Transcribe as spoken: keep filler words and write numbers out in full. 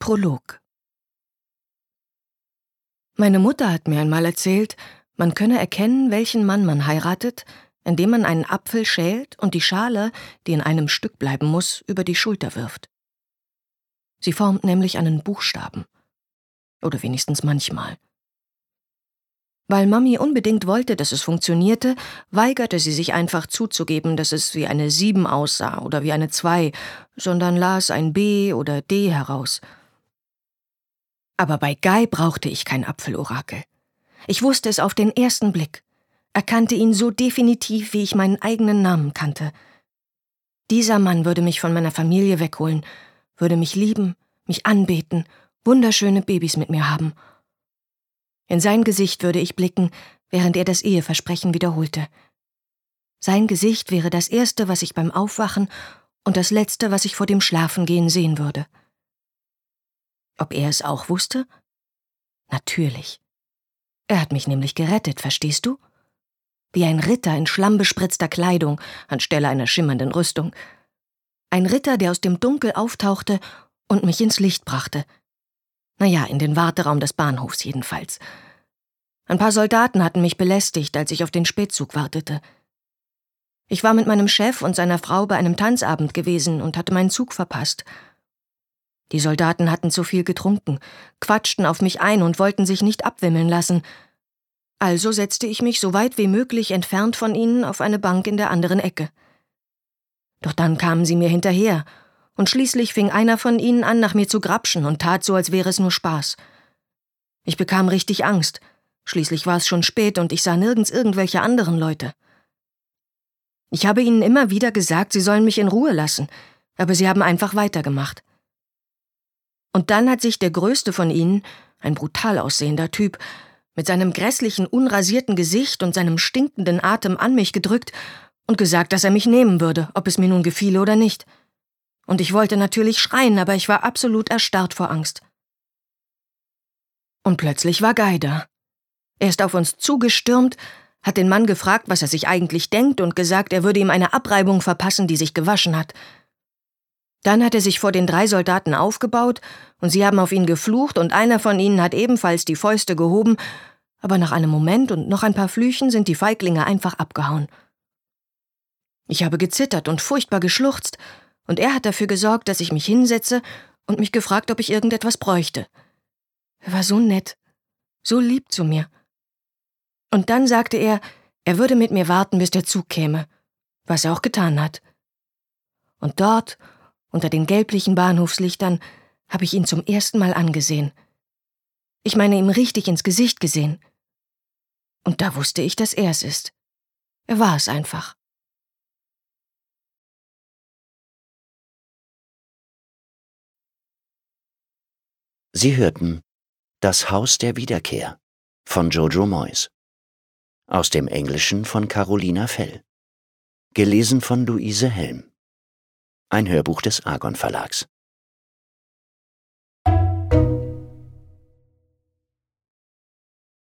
Prolog. Meine Mutter hat mir einmal erzählt, man könne erkennen, welchen Mann man heiratet, indem man einen Apfel schält und die Schale, die in einem Stück bleiben muss, über die Schulter wirft. Sie formt nämlich einen Buchstaben. Oder wenigstens manchmal. Weil Mami unbedingt wollte, dass es funktionierte, weigerte sie sich einfach zuzugeben, dass es wie eine sieben aussah oder wie eine zwei, sondern las ein B oder D heraus. Aber bei Guy brauchte ich kein Apfelorakel. Ich wusste es auf den ersten Blick, erkannte ihn so definitiv, wie ich meinen eigenen Namen kannte. Dieser Mann würde mich von meiner Familie wegholen, würde mich lieben, mich anbeten, wunderschöne Babys mit mir haben. In sein Gesicht würde ich blicken, während er das Eheversprechen wiederholte. Sein Gesicht wäre das Erste, was ich beim Aufwachen und das Letzte, was ich vor dem Schlafengehen sehen würde. Ob er es auch wusste? Natürlich. Er hat mich nämlich gerettet, verstehst du? Wie ein Ritter in schlammbespritzter Kleidung anstelle einer schimmernden Rüstung. Ein Ritter, der aus dem Dunkel auftauchte und mich ins Licht brachte. Naja, in den Warteraum des Bahnhofs jedenfalls. Ein paar Soldaten hatten mich belästigt, als ich auf den Spätzug wartete. Ich war mit meinem Chef und seiner Frau bei einem Tanzabend gewesen und hatte meinen Zug verpasst. Die Soldaten hatten zu viel getrunken, quatschten auf mich ein und wollten sich nicht abwimmeln lassen. Also setzte ich mich so weit wie möglich entfernt von ihnen auf eine Bank in der anderen Ecke. Doch dann kamen sie mir hinterher, und schließlich fing einer von ihnen an, nach mir zu grapschen und tat so, als wäre es nur Spaß. Ich bekam richtig Angst. Schließlich war es schon spät und ich sah nirgends irgendwelche anderen Leute. Ich habe ihnen immer wieder gesagt, sie sollen mich in Ruhe lassen, aber sie haben einfach weitergemacht. Und dann hat sich der Größte von ihnen, ein brutal aussehender Typ, mit seinem grässlichen, unrasierten Gesicht und seinem stinkenden Atem an mich gedrückt und gesagt, dass er mich nehmen würde, ob es mir nun gefiele oder nicht. Und ich wollte natürlich schreien, aber ich war absolut erstarrt vor Angst. Und plötzlich war Guy da. Er ist auf uns zugestürmt, hat den Mann gefragt, was er sich eigentlich denkt und gesagt, er würde ihm eine Abreibung verpassen, die sich gewaschen hat. Dann hat er sich vor den drei Soldaten aufgebaut und sie haben auf ihn geflucht und einer von ihnen hat ebenfalls die Fäuste gehoben, aber nach einem Moment und noch ein paar Flüchen sind die Feiglinge einfach abgehauen. Ich habe gezittert und furchtbar geschluchzt und er hat dafür gesorgt, dass ich mich hinsetze und mich gefragt, ob ich irgendetwas bräuchte. Er war so nett, so lieb zu mir. Und dann sagte er, er würde mit mir warten, bis der Zug käme, was er auch getan hat. Und dort, unter den gelblichen Bahnhofslichtern, habe ich ihn zum ersten Mal angesehen. Ich meine, ihm richtig ins Gesicht gesehen. Und da wusste ich, dass er es ist. Er war es einfach. Sie hörten Das Haus der Wiederkehr von Jojo Moyes. Aus dem Englischen von Carolina Fell. Gelesen von Luise Helm. Ein Hörbuch des Argon Verlags.